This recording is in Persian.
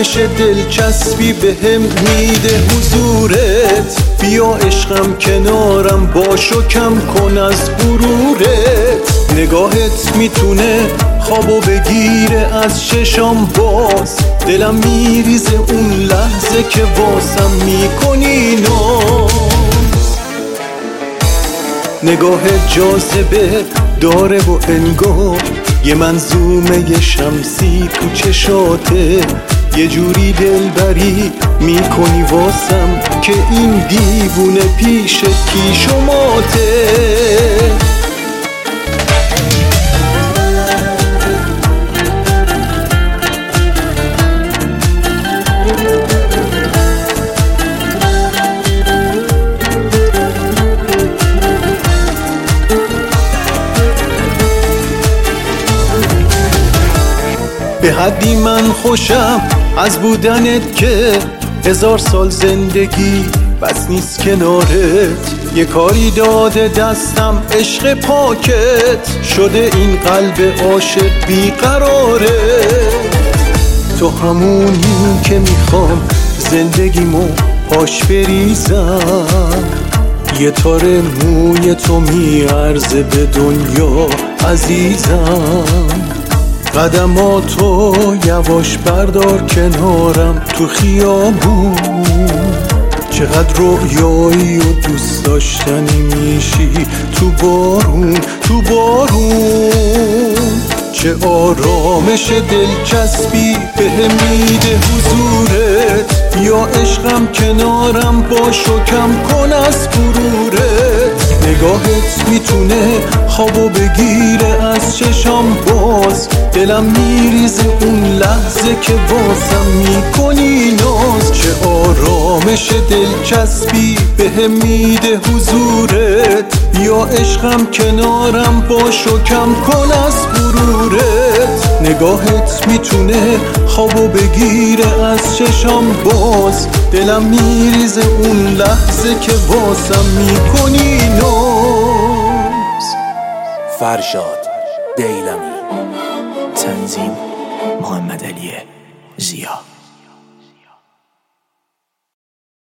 آرامش دلچسبی بهم میده حضورت. بیا عشقم کنارم باش و کم کن از غرورت. نگاهت میتونه خوابو بگیره از چشام باز. دلم میریزه اون لحظه که واسم میکنی ناز. نگاه جاذبه داره و انگار یه منظومه شمسی تو چشاته. یه جوری دلبری میکنی واسم که این دیوونه پیش کیش و ماته. به حدی من خوشم از بودنت که 1000 سال زندگی بس نیست کنارت. یه کاری داده دستم عشق پاکت شده این قلب عاشق بیقراره. تو همونی که میخوام زندگیمو پاش بریزم. یه تار موی تو میارزه به دنیا عزیزم. قدماتو یواش بردار کنارم تو خیابون. چقدر رویایی و دوست داشتنی میشی تو بارون تو بارون. چه آرامش دلچسبی بهم میده حضورت. یا عشقم کنارم باش و کم کن از غرورت. نگاهت میتونه خوابو بگیره از چشام باز. دلم میریزه اون لحظه که واسم میکنی ناز. چه آرامش دلچسبی بهم میده حضورت. یا عشقم کنارم باش و کم کن از غرورت. نگاهت میتونه خوابو بگیره از چشام باز. دلم میریزه اون لحظه که واسم میکنی ناز. فرشاد دیلمی، تنظیم محمد علی زیا.